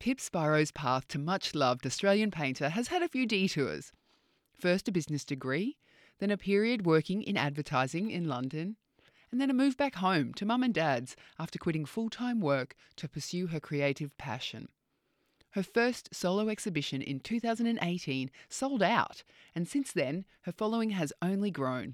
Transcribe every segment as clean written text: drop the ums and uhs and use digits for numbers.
Pip Spiro's path to much-loved Australian painter has had a few detours. First a business degree, then a period working in advertising in London, and then a move back home to mum and dad's after quitting full-time work to pursue her creative passion. Her first solo exhibition in 2018 sold out, and since then her following has only grown.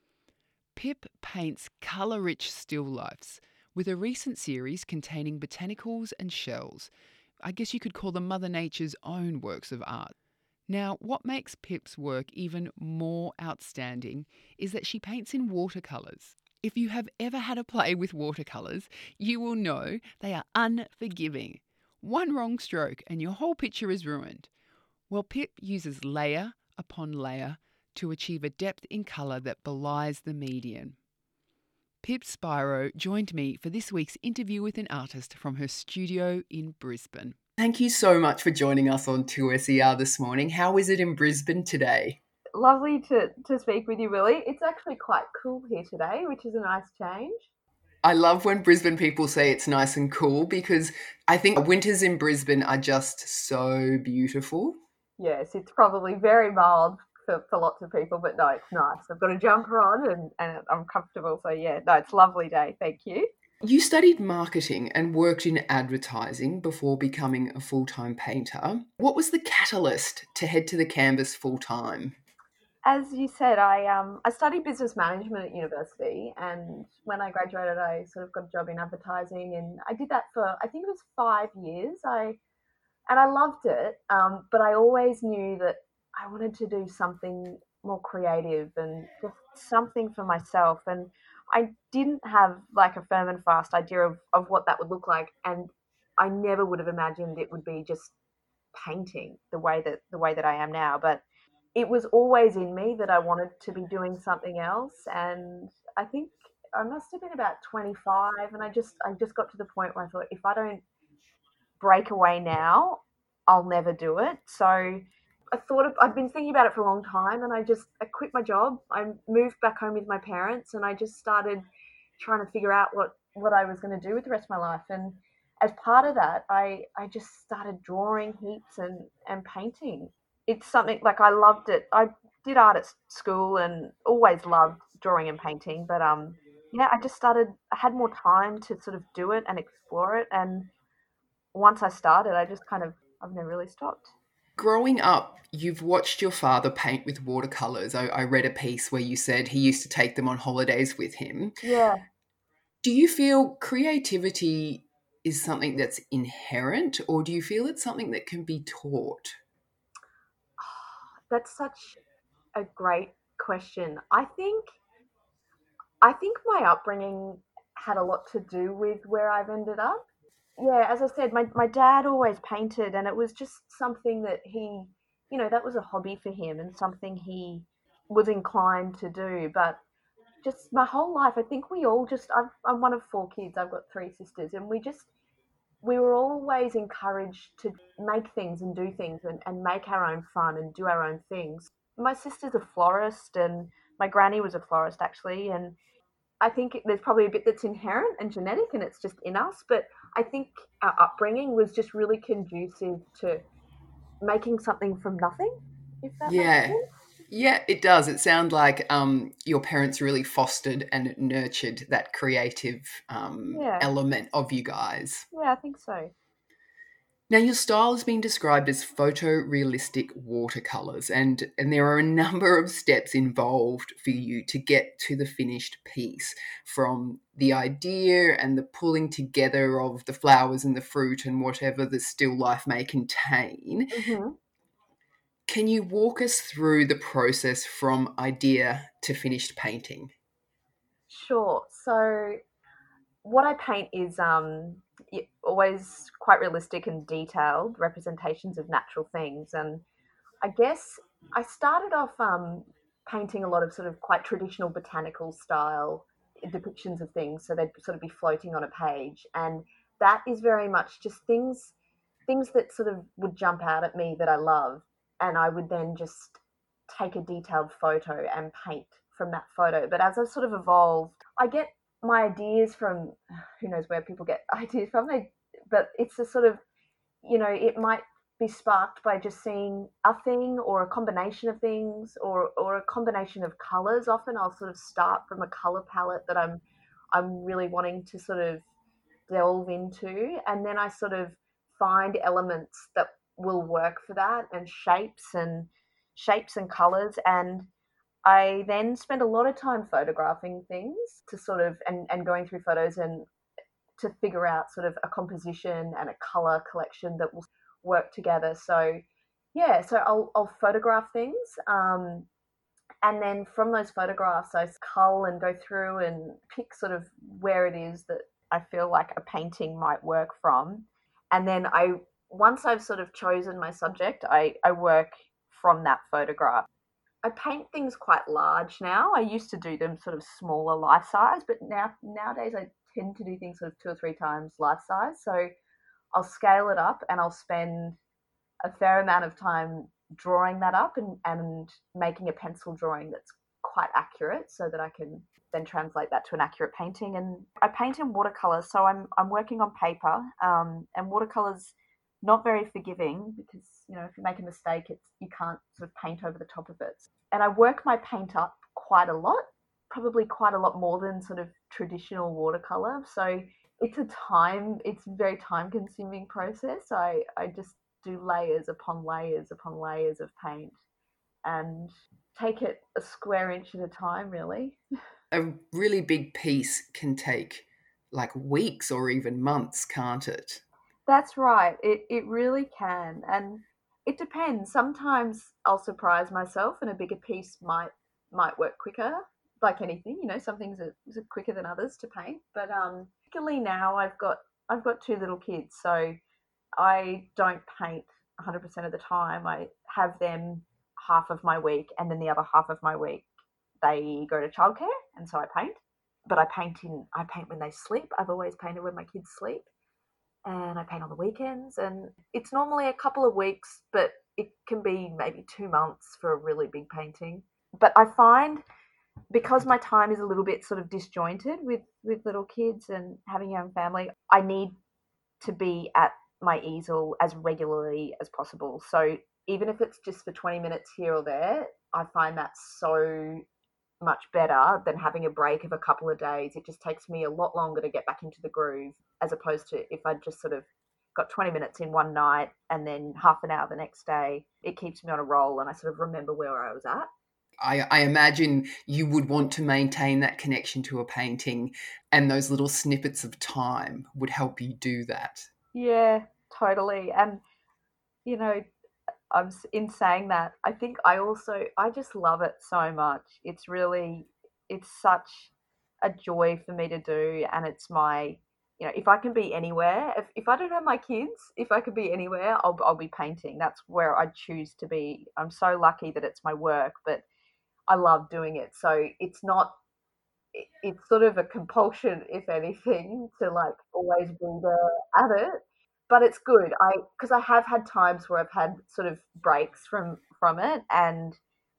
Pip paints colour-rich still lifes, with a recent series containing botanicals and shells. I guess you could call them Mother Nature's own works of art. Now, what makes Pip's work even more outstanding is that she paints in watercolours. If you have ever had a play with watercolours, you will know they are unforgiving. One wrong stroke and your whole picture is ruined. Well, Pip uses layer upon layer to achieve a depth in colour that belies the median. Pip Spiro joined me for this week's interview with an artist from her studio in Brisbane. Thank you so much for joining us on 2SER this morning. How is it in Brisbane today? Lovely to speak with you, Willie. It's actually quite cool here today, which is a nice change. I love when Brisbane people say it's nice and cool because I think winters in Brisbane are just so beautiful. Yes, it's probably very mild for lots of people, but no, it's nice. I've got a jumper on and I'm comfortable. So yeah, no, it's a lovely day. Thank you. You studied marketing and worked in advertising before becoming a full-time painter. What was the catalyst to head to the canvas full-time? As you said, I studied business management at university, and when I graduated, I sort of got a job in advertising, and I did that for I think it was 5 years. I loved it, but I always knew that I wanted to do something more creative and just something for myself. And I didn't have like a firm and fast idea of what that would look like, and I never would have imagined it would be just painting the way that I am now. But it was always in me that I wanted to be doing something else. And I think I must have been about 25, and I just got to the point where I thought, if I don't break away now, I'll never do it. So I'd been thinking about it for a long time, and I quit my job. I moved back home with my parents, and I just started trying to figure out what I was going to do with the rest of my life. And as part of that, I just started drawing heaps and painting. It's something like I loved it. I did art at school and always loved drawing and painting, but yeah, I had more time to sort of do it and explore it. And once I started, I've never really stopped. Growing up, you've watched your father paint with watercolours. I read a piece where you said he used to take them on holidays with him. Yeah, Do you feel creativity is something that's inherent, or do you feel it's something that can be taught? that's such a great question. I think my upbringing had a lot to do with where I've ended up. Yeah, as I said, my dad always painted, and it was just something that that was a hobby for him and something he was inclined to do. But just my whole life, I think I'm one of four kids. I've got three sisters, and we were always encouraged to make things and do things and make our own fun and do our own things. My sister's a florist, and my granny was a florist actually, and I think there's probably a bit that's inherent and genetic and it's just in us, but I think our upbringing was just really conducive to making something from nothing, if that makes Yeah. sense. Yeah, it does. It sounds like your parents really fostered and nurtured that creative Yeah, element of you guys. yeah, I think so. Now, your style has been described as photorealistic watercolours, and there are a number of steps involved for you to get to the finished piece, from the idea and the pulling together of the flowers and the fruit and whatever the still life may contain. hmm Can you walk us through the process from idea to finished painting? Sure. So what I paint is always quite realistic and detailed representations of natural things, and I guess I started off painting a lot of sort of quite traditional botanical style depictions of things, so they'd sort of be floating on a page, and that is very much just things that sort of would jump out at me that I love, and I would then just take a detailed photo and paint from that photo. But as I've sort of evolved, I get my ideas from who knows where people get ideas from. But it's a sort of it might be sparked by just seeing a thing or a combination of things or a combination of colors. Often I'll sort of start from a color palette that I'm really wanting to sort of delve into, and then I sort of find elements that will work for that, and shapes and colors. And I then spend a lot of time photographing things to sort of and going through photos and to figure out sort of a composition and a color collection that will work together. So yeah, so I'll photograph things, and then from those photographs I cull and go through and pick sort of where it is that I feel like a painting might work from. And then once I've sort of chosen my subject, I work from that photograph. I paint things quite large now. I used to do them sort of smaller life size, but nowadays I tend to do things sort of 2 or 3 times life size. So I'll scale it up and I'll spend a fair amount of time drawing that up and making a pencil drawing that's quite accurate so that I can then translate that to an accurate painting. And I paint in watercolor, so I'm working on paper, and watercolors not very forgiving because if you make a mistake, you can't sort of paint over the top of it. And I work my paint up quite a lot, probably quite a lot more than sort of traditional watercolor. So it's a very time consuming process. I just do layers upon layers upon layers of paint and take it a square inch at a time, really. A really big piece can take like weeks or even months, can't it? That's right. It really can. And it depends. Sometimes I'll surprise myself and a bigger piece might work quicker. Like anything, some things are quicker than others to paint. But particularly now I've got 2 little kids, so I don't paint 100% of the time. I have them half of my week, and then the other half of my week they go to childcare, and so I paint. But I paint when they sleep. I've always painted when my kids sleep, and I paint on the weekends. And it's normally a couple of weeks, but it can be maybe 2 months for a really big painting. But I find because my time is a little bit sort of disjointed with little kids and having a young family, I need to be at my easel as regularly as possible. So even if it's just for 20 minutes here or there, I find that so much better than having a break of a couple of days. It just takes me a lot longer to get back into the groove, as opposed to if I just sort of got 20 minutes in one night and then half an hour the next day. It keeps me on a roll and I sort of remember where I was at. I imagine you would want to maintain that connection to a painting, and those little snippets of time would help you do that. Yeah, totally. And, you know, in saying that, I think I just love it so much. It's such a joy for me to do. And it's if I can be anywhere, if I don't have my kids, if I could be anywhere, I'll be painting. That's where I choose to be. I'm so lucky that it's my work, but I love doing it. So it's not, it's sort of a compulsion, if anything, to like always be there at it. But it's good. Because I have had times where I've had sort of breaks from it, and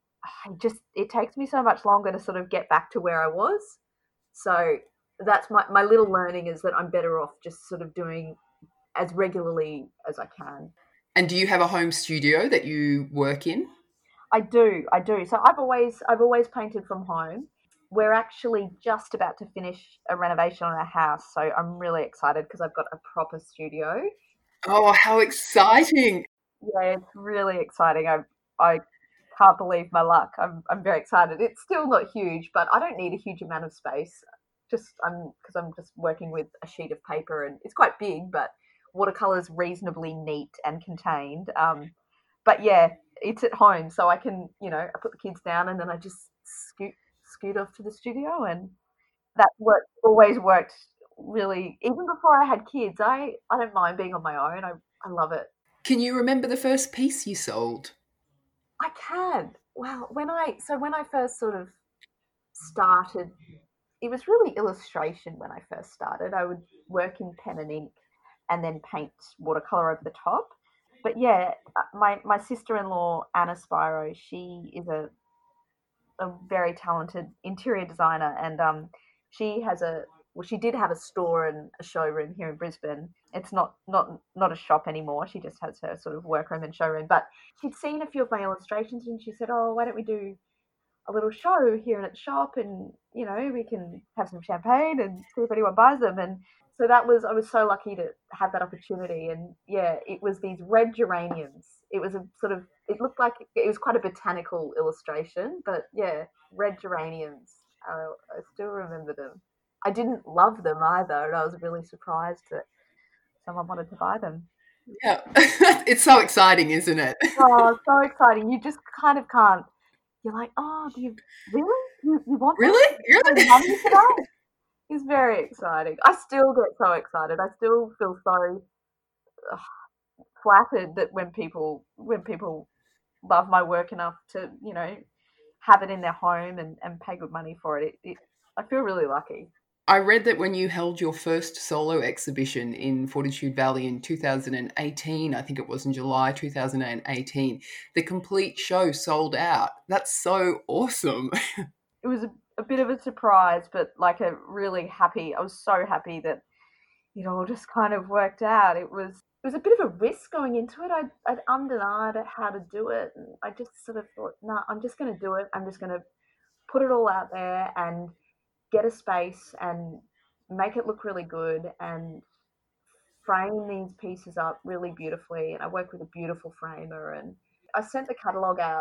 it takes me so much longer to sort of get back to where I was. So that's my little learning, is that I'm better off just sort of doing as regularly as I can. And do you have a home studio that you work in? I do. So I've always painted from home. We're actually just about to finish a renovation on our house, so I'm really excited because I've got a proper studio. Oh, how exciting! Yeah, it's really exciting. I can't believe my luck. I'm very excited. It's still not huge, but I don't need a huge amount of space. Just because I'm just working with a sheet of paper, and it's quite big, but watercolor's reasonably neat and contained. But yeah, it's at home, so I can, I put the kids down and then I just scoot off to the studio, and that always worked really. Even before I had kids, I don't mind being on my own. I love it. Can you remember the first piece you sold? I can. Well, when I first sort of started, it was really illustration when I first started. I would work in pen and ink and then paint watercolor over the top. But yeah, my sister-in-law Anna Spiro, she is a very talented interior designer, and she has a well, she did have a store and a showroom here in Brisbane. It's not a shop anymore. She just has her sort of workroom and showroom. But she'd seen a few of my illustrations and she said, "Oh, why don't we do a little show here at the shop, and we can have some champagne and see if anyone buys them." And so I was so lucky to have that opportunity. And yeah, it was these red geraniums. It was it looked like it was quite a botanical illustration, but yeah, red geraniums. I still remember them. I didn't love them either, and I was really surprised that someone wanted to buy them. Yeah. It's so exciting, isn't it? Oh, so exciting. You just kind of can't. You're like, oh, do you really? You want that? Really? You pay Really? money for that? It's very exciting. I still get so excited. I still feel so flattered that when people love my work enough to have it in their home and pay good money for it. I feel really lucky. I read that when you held your first solo exhibition in Fortitude Valley in 2018, I think it was in July 2018, the complete show sold out. That's so awesome. It was a bit of a surprise, but like a really happy. I was so happy that all just kind of worked out. It was a bit of a risk going into it. I'd ummed and ahed at how to do it, and I just sort of thought, nah, I'm just going to do it. I'm just going to put it all out there and get a space and make it look really good and frame these pieces up really beautifully. And I work with a beautiful framer, and I sent the catalogue out.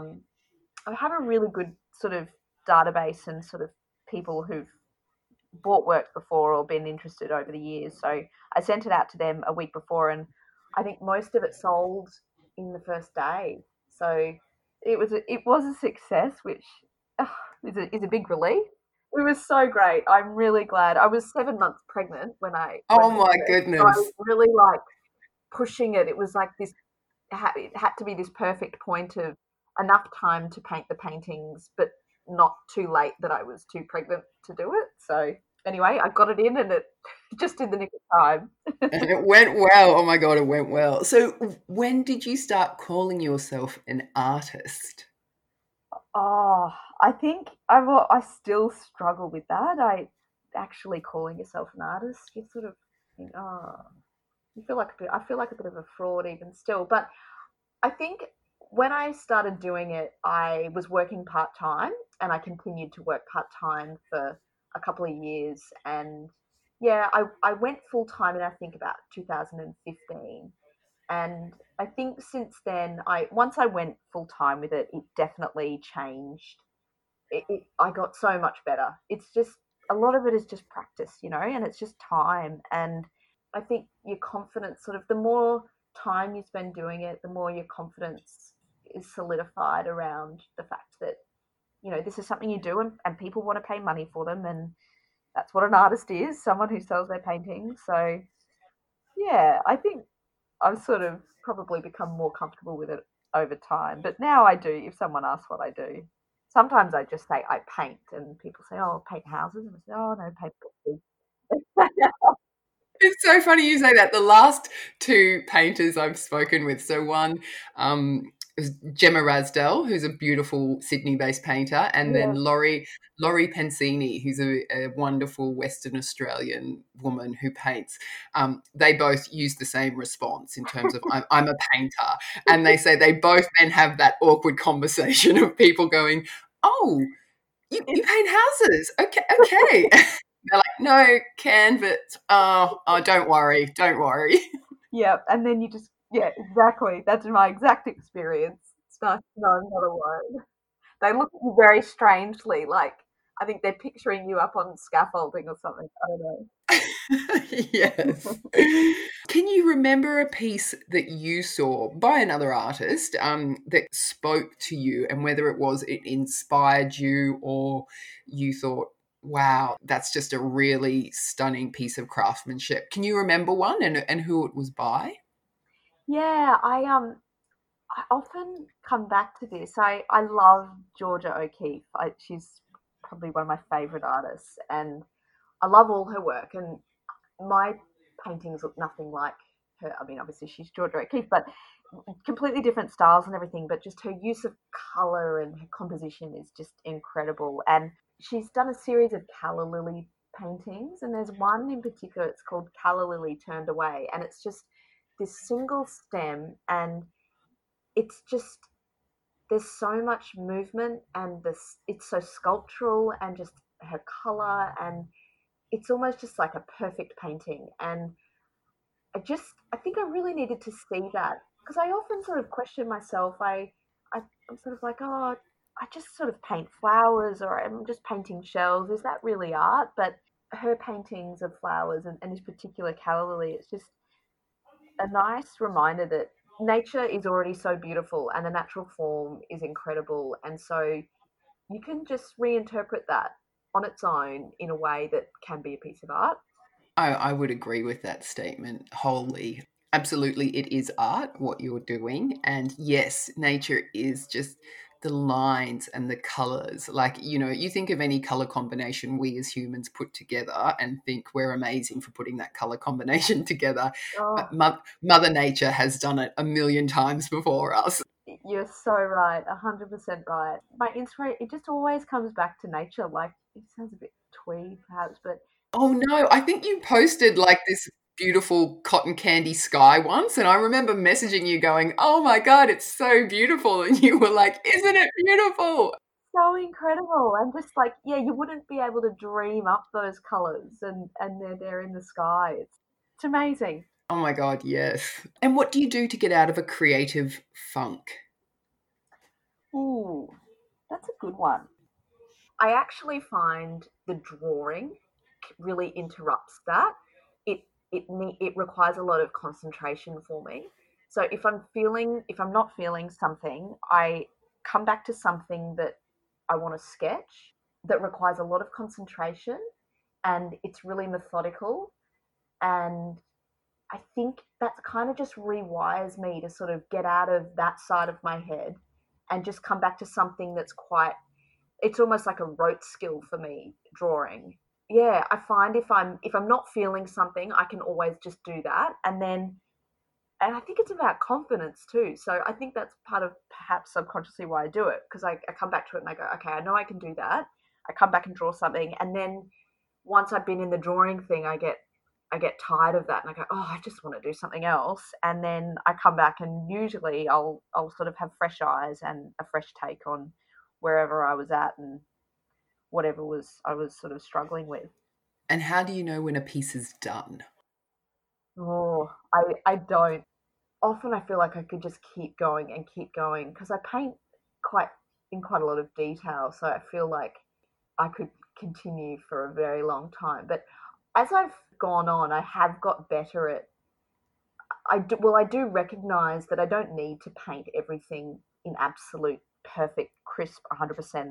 I have a really good sort of database and sort of people who've bought work before or been interested over the years. So I sent it out to them a week before, and I think most of it sold in the first day. So it was a success, which is a big relief. It was so great. I'm really glad. I was 7 months pregnant when Oh I my did it. So I was goodness. really like pushing it. It was like this. It had to be this perfect point of enough time to paint the paintings, but not too late that I was too pregnant to do it. So anyway, I got it in, and it just in the nick of time. And it went well. Oh my God, it went well. So when did you start calling yourself an artist? Oh, I think I still struggle with that. I actually calling yourself an artist, you sort of think, oh, you feel like a bit. I feel like a bit of a fraud even still. But I think when I started doing it, I was working part time, and I continued to work part time for a couple of years. And yeah, I went full time in I think about 2015. And I think since then, I once I went full time with it, it definitely changed. I got so much better. It's just a lot of it is just practice, and it's just time. And I think your confidence, sort of, the more time you spend doing it, the more your confidence is solidified around the fact that this is something you do, and people want to pay money for them, and that's what an artist is, someone who sells their paintings. So yeah, I think I've sort of probably become more comfortable with it over time. But now I do, if someone asks what I do, sometimes I just say I paint, and people say, "Oh, paint houses," and I say, "Oh no, paint pictures." It's so funny you say that. The last two painters I've spoken with, so one is Gemma Rasdell, who's a beautiful Sydney-based painter, and then Yeah, Laurie Pensini, who's a wonderful Western Australian woman who paints. They both use the same response in terms of I'm a painter, and they say they both then have that awkward conversation of people going, "Oh, you it's paint houses? Okay, okay." They're like, "No, canvas. Oh, don't worry, don't worry." yeah, and then you just yeah, exactly. That's my exact experience. It's nice to know I'm not alone. They look at you very strangely, like I think they're picturing you up on scaffolding or something. I don't Yes. know. Can you remember a piece that you saw by another artist that spoke to you, and whether it inspired you, or you thought, wow, that's just a really stunning piece of craftsmanship? Can you remember one, and who it was by? Yeah, I often come back to this. I love Georgia O'Keeffe. She's probably one of my favorite artists, and I love all her work. And my paintings look nothing like her. I mean, obviously she's Georgia O'Keeffe, but completely different styles and everything. But just her use of color and her composition is just incredible. And she's done a series of calla lily paintings, and there's one in particular, it's called Calla Lily Turned Away, and it's just this single stem, and it's just there's so much movement, and this it's so sculptural, and just her color, and it's almost just like a perfect painting. And I think I really needed to see that, because I often sort of question myself. I'm sort of like, oh, I just sort of paint flowers, or I'm just painting shells. Is that really art? But her paintings of flowers, and this particular calla lily, it's just a nice reminder that nature is already so beautiful and the natural form is incredible. And so you can just reinterpret that on its own in a way that can be a piece of art. I would agree with that statement wholly. Absolutely, it is art, what you're doing. And yes, nature is just the lines and the colors. Like, you think of any color combination we as humans put together and think we're amazing for putting that color combination together. Oh, But Mother Nature has done it a million times before us. you're so right, 100% right. My inspiration, it just always comes back to nature. Like, it sounds a bit twee, perhaps, but Oh no, I think you posted like this beautiful cotton candy sky once, and I remember messaging you going, "Oh my God, it's so beautiful." And you were like, "Isn't it beautiful?" so incredible. And just like, yeah, you wouldn't be able to dream up those colors, and they're there in the sky. It's amazing. Oh my God, yes. And what do you do to get out of a creative funk? Ooh, that's a good one. I actually find the drawing really interrupts that. It it requires a lot of concentration for me. So if I'm not feeling something, I come back to something that I want to sketch that requires a lot of concentration, and it's really methodical. And I think that kind of just rewires me to sort of get out of that side of my head and just come back to something that's quite, it's almost like a rote skill for me, drawing. Yeah, I find if I'm not feeling something, I can always just do that. And I think it's about confidence too. So I think that's part of perhaps subconsciously why I do it, because I come back to it and I go, okay, I know I can do that. I come back and draw something, and then once I've been in the drawing thing, I get tired of that, and I go, oh, I just want to do something else. And then I come back, and usually I'll sort of have fresh eyes and a fresh take on wherever I was at and whatever was I was sort of struggling with. And how do you know when a piece is done? Oh, I don't. Often I feel like I could just keep going because I paint quite in quite a lot of detail, so I feel like I could continue for a very long time. But as I've gone on, I have got better at. I do recognize that I don't need to paint everything in absolute perfect, crisp, 100%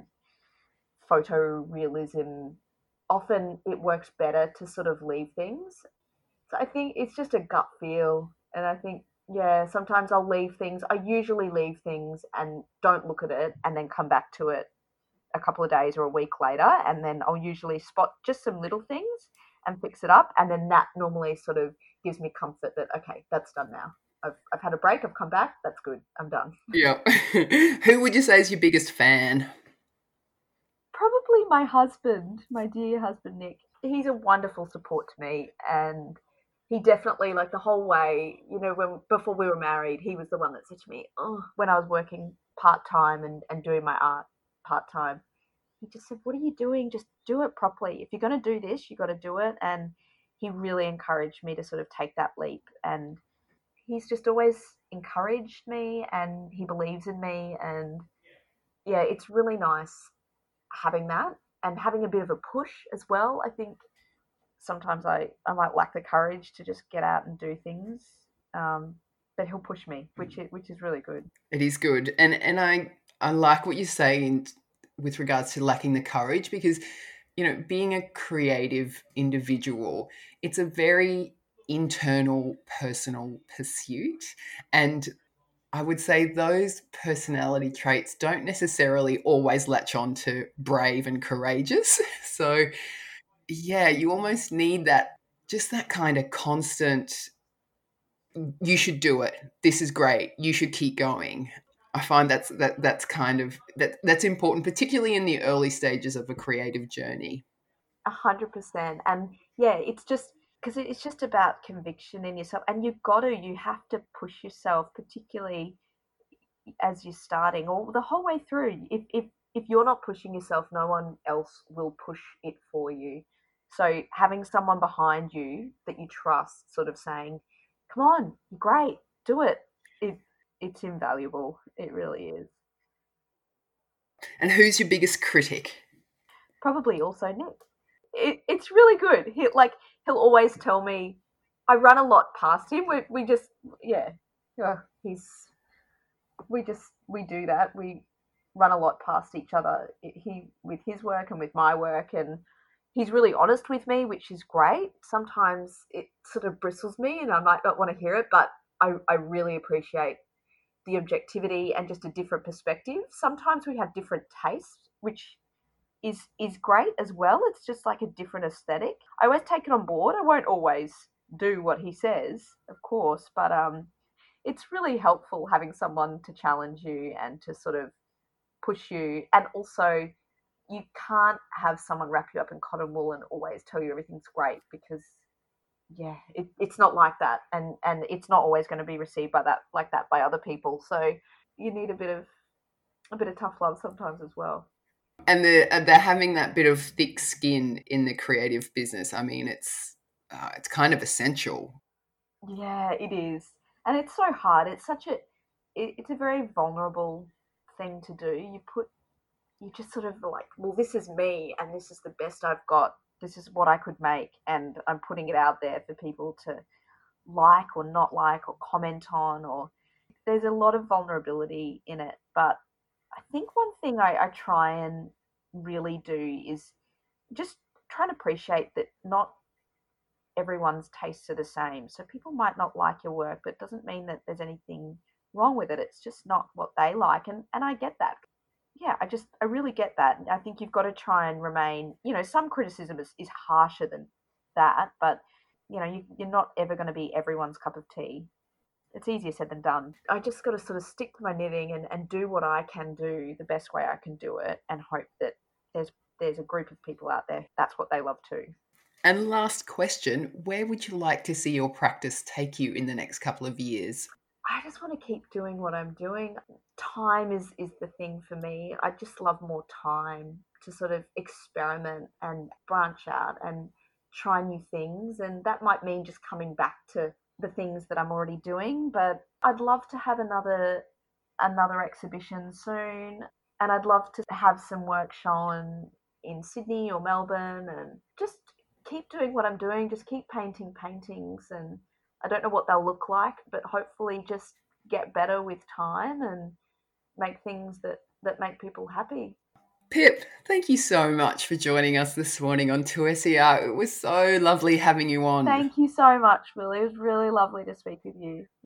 photorealism. Often it works better to sort of leave things. So I think it's just a gut feel. And I think, yeah, sometimes I'll leave things. I usually leave things and don't look at it and then come back to it a couple of days or a week later. And then I'll usually spot just some little things and fix it up. And then that normally sort of gives me comfort that, okay, that's done now. I've had a break. I've come back. That's good. I'm done. Yeah. Who would you say is your biggest fan? Probably my husband, my dear husband, Nick. He's a wonderful support to me. And he definitely, like the whole way, when before we were married, he was the one that said to me, oh, when I was working part time and doing my art part time, he just said, what are you doing? Just do it properly. If you're going to do this, you got to do it. And he really encouraged me to sort of take that leap. And he's just always encouraged me, and he believes in me. And yeah, it's really nice having that and having a bit of a push as well. I think sometimes I might lack the courage to just get out and do things. But he'll push me, which is really good. It is good. And I like what you're saying with regards to lacking the courage, because being a creative individual, it's a very internal, personal pursuit. And I would say those personality traits don't necessarily always latch on to brave and courageous. So, yeah, you almost need just that kind of constant, you should do it. This is great. You should keep going. I find that's kind of that's important, particularly in the early stages of a creative journey. 100%. And yeah, it's just because it's just about conviction in yourself, and you have to push yourself, particularly as you're starting or the whole way through. If you're not pushing yourself, no one else will push it for you. So having someone behind you that you trust, sort of saying, "Come on, you're great, do it," it it's invaluable. It really is. And who's your biggest critic? Probably also Nick. It's really good. He'll always tell me. I run a lot past him. We just yeah, yeah. We do that. We run a lot past each other. He with his work and with my work, and he's really honest with me, which is great. Sometimes it sort of bristles me, and I might not want to hear it, but I really appreciate the objectivity and just a different perspective. Sometimes we have different tastes, which is great as well. It's just like a different aesthetic. I always take it on board. I won't always do what he says, of course, but it's really helpful having someone to challenge you and to sort of push you. And also, you can't have someone wrap you up in cotton wool and always tell you everything's great, because yeah, it's not like that, and it's not always going to be received by that like that by other people. So you need a bit of tough love sometimes as well. And they're having that bit of thick skin in the creative business. I mean, it's kind of essential. Yeah, it is, and it's so hard. It's a very vulnerable thing to do. You just sort of like, well, this is me, and this is the best I've got. This is what I could make, and I'm putting it out there for people to like or not like or comment on. Or there's a lot of vulnerability in it, but I think one thing I try and really do is just try and appreciate that not everyone's tastes are the same. So people might not like your work, but it doesn't mean that there's anything wrong with it. It's just not what they like. And I get that. Yeah, I really get that. I think you've got to try and remain, some criticism is harsher than that, but you're not ever going to be everyone's cup of tea. It's easier said than done. I just got to sort of stick to my knitting and do what I can do the best way I can do it, and hope that there's a group of people out there that's what they love too. And last question, where would you like to see your practice take you in the next couple of years? I just want to keep doing what I'm doing. Time is the thing for me. I just love more time to sort of experiment and branch out and try new things. And that might mean just coming back to the things that I'm already doing. But I'd love to have another exhibition soon. And I'd love to have some work shown in Sydney or Melbourne, and just keep doing what I'm doing, just keep painting paintings. And I don't know what they'll look like, but hopefully just get better with time and make things that make people happy. Pip, thank you so much for joining us this morning on 2SER. It was so lovely having you on. Thank you so much, Willie. It was really lovely to speak with you.